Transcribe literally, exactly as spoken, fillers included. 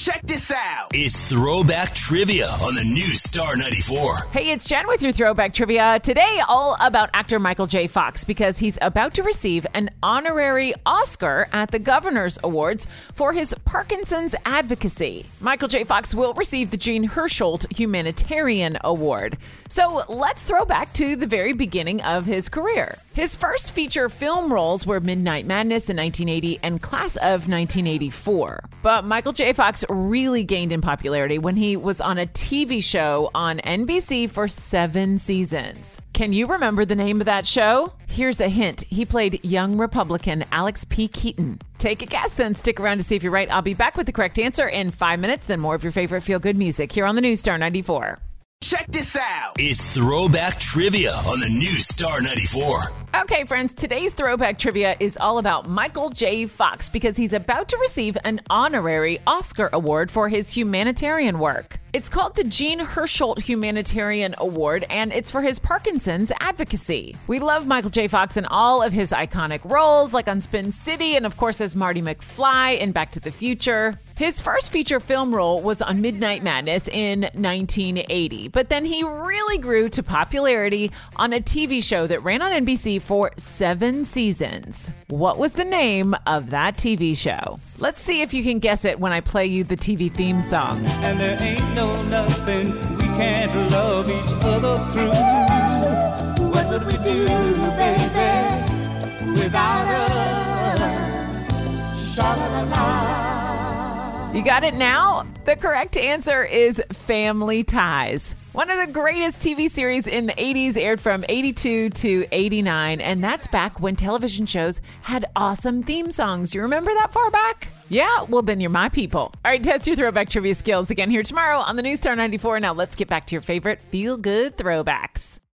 Check this out. It's Throwback Trivia on the new Star ninety-four. Hey, it's Jen with your Throwback Trivia. Today, all about actor Michael J. Fox because he's about to receive an honorary Oscar at the Governor's Awards for his Parkinson's advocacy. Michael J. Fox will receive the Jean Hersholt Humanitarian Award. So let's throw back to the very beginning of his career. His first feature film roles were Midnight Madness in nineteen eighty and Class of nineteen eighty-four. But Michael J. Fox really gained in popularity when he was on a T V show on N B C for seven seasons. Can you remember the name of that show? Here's a hint. He played young Republican Alex P. Keaton. Take a guess, then stick around to see if you're right. I'll be back with the correct answer in five minutes, then more of your favorite feel-good music here on the new Star ninety-four. Check this out. It's Throwback Trivia on the new Star ninety-four. Okay, friends, today's Throwback Trivia is all about Michael J. Fox because he's about to receive an honorary Oscar award for his humanitarian work. It's called the Jean Hersholt Humanitarian Award, and it's for his Parkinson's advocacy. We love Michael J. Fox in all of his iconic roles, like on Spin City and, of course, as Marty McFly in Back to the Future. His first feature film role was on Midnight Madness in nineteen eighty, but then he really grew to popularity on a T V show that ran on N B C for seven seasons. What was the name of that T V show? Let's see if you can guess it when I play you the T V theme song. And there ain't no nothing we can't love each other through. What would we do, baby, without us? Sha-la-la-la. You got it now? The correct answer is Family Ties. One of the greatest T V series in the eighties, aired from eighty-two to eighty-nine, and that's back when television shows had awesome theme songs. You remember that far back? Yeah, well then you're my people. All right, test your throwback trivia skills again here tomorrow on the new Star ninety-four. Now let's get back to your favorite feel-good throwbacks.